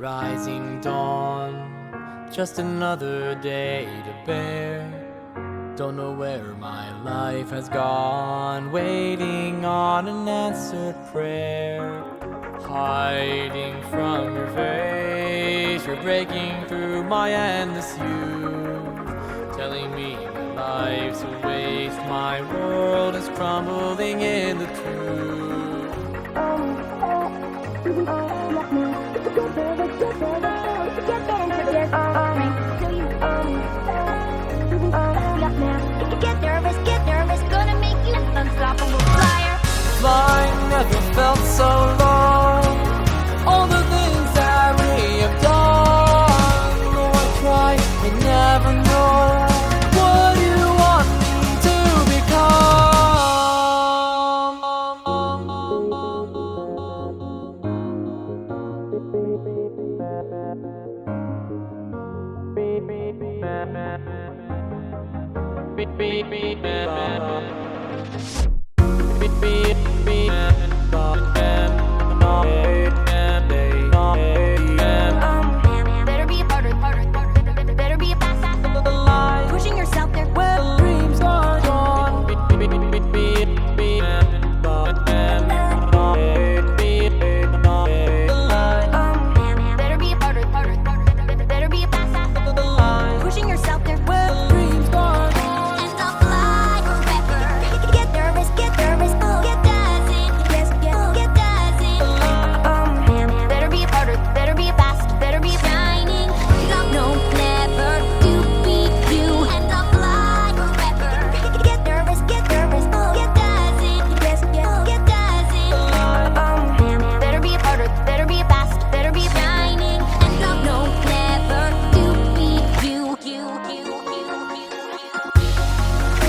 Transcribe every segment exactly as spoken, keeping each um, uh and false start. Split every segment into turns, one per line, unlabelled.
rising dawn, just another day to bear. Don't know where my life has gone, waiting on an answered prayer. Hiding from your face, you're breaking through my endless youth, telling me my life's a waste, my world is crumbling in the truth.
Get nervous, get nervous, gonna make you an unstoppable flyer.
Flying never felt so long. All the things that we have done. Though I try, I never know what you want me to
Better be harder, harder, harder. Better be fast, fast. Pushing yourself there.
Well, dreams are gone.
Better be harder, harder, harder. Better be fast, fast. Pushing yourself there.
Well, dreams gone.
And I'll fly forever. Get nervous, get nervous, get dancing, yes, yes, get dancing. Um, better be harder, better be fast, better be shining. No, never to be you. And I'll fly forever. Get nervous, get nervous, get dancing, yes, yes, get dancing. Um, better be harder, better be fast, better be shining. And I'll no, never to be you, you, you, you, you, you.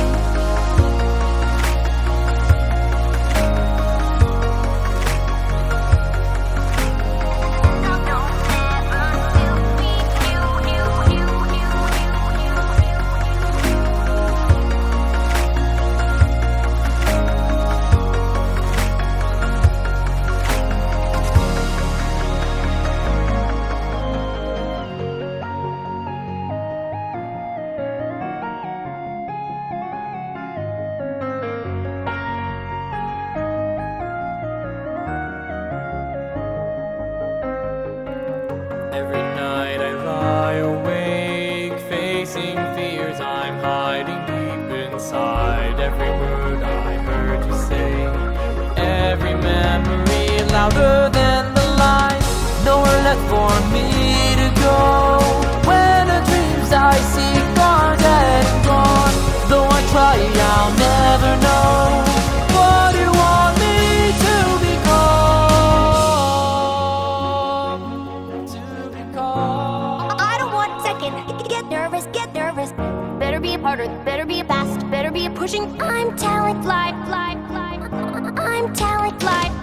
Every night I lie awake, facing fears I'm hiding deep inside. Every word I heard you say, every memory louder than the lies. Nowhere left for me to go, when the dreams I seek are dead and gone. Though I try, I'll never know what you want me to become. To become.
I don't want second. Get nervous, get nervous. Better be harder, better be fast, better be pushing. I'm talent, fly, fly, fly. I'm talent, fly.